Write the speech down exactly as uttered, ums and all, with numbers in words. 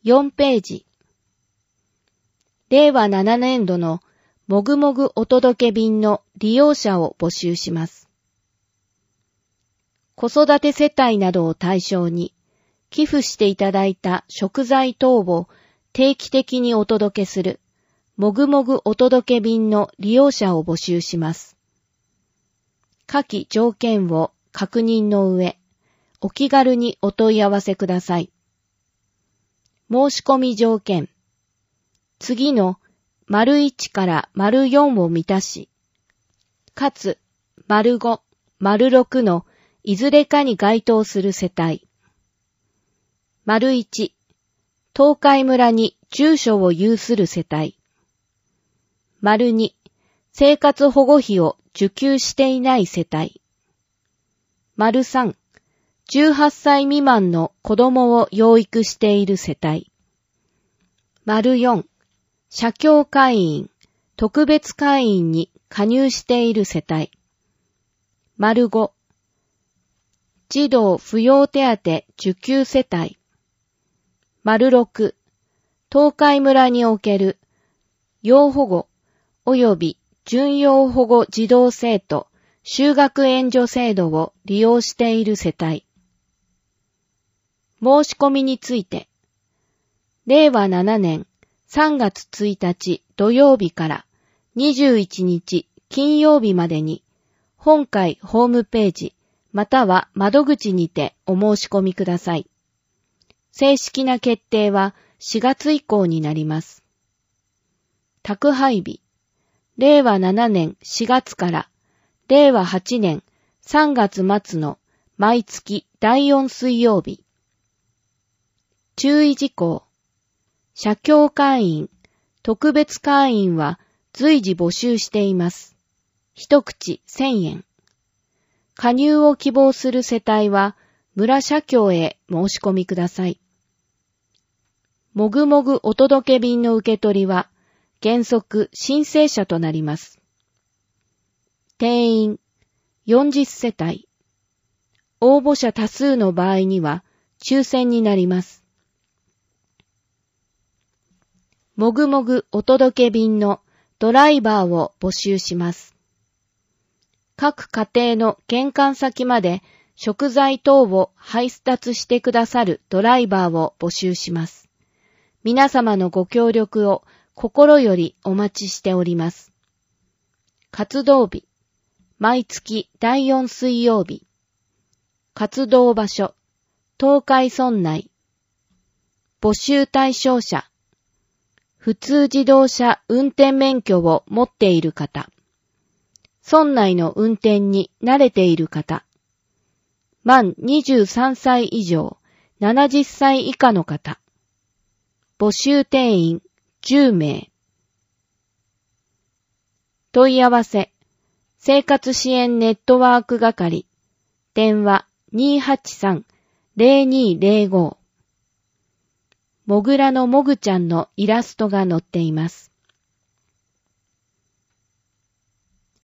よんページ。れいわななねんどのもぐもぐお届け便の利用者を募集します。子育て世帯などを対象に寄付していただいた食材等を定期的にお届けするもぐもぐお届け便の利用者を募集します。下記条件を確認の上、お気軽にお問い合わせください。申し込み条件。次の丸いちから丸よんを満たし、かつ丸ご、丸ろくのいずれかに該当する世帯。丸いち、東海村に住所を有する世帯。丸に、生活保護費を受給していない世帯。丸さん、じゅうはっさい未満の子供を養育している世帯。丸よん、社協会員、特別会員に加入している世帯。丸ご、児童扶養手当受給世帯。丸ろく、東海村における要保護及び準要保護児童生徒就学援助制度を利用している世帯。申し込みについて、れいわななねんさんがつついたち土曜日からにじゅういちにち金曜日までに本会ホームページまたは窓口にてお申し込みください。正式な決定はしがつ以降になります。宅配日、れいわななねんしがつかられいわはちねんさんがつ末の毎月だいよん水曜日。注意事項。社協会員、特別会員は随時募集しています。一口せんえん。加入を希望する世帯は村社協へ申し込みください。もぐもぐお届け便の受け取りは原則申請者となります。定員よんじゅっせたい。応募者多数の場合には抽選になります。もぐもぐお届け便のドライバーを募集します。各家庭の玄関先まで食材等を配達してくださるドライバーを募集します。皆様のご協力を心よりお待ちしております。活動日、毎月だいよん水曜日。活動場所、東海村内。募集対象者、普通自動車運転免許を持っている方。村内の運転に慣れている方。満にじゅうさんさい以上、ななじゅっさい以下の方。募集定員じゅうめい。問い合わせ、生活支援ネットワーク係。電話にーはちさん ぜろにーぜろご。もぐらのもぐちゃんのイラストが載っています。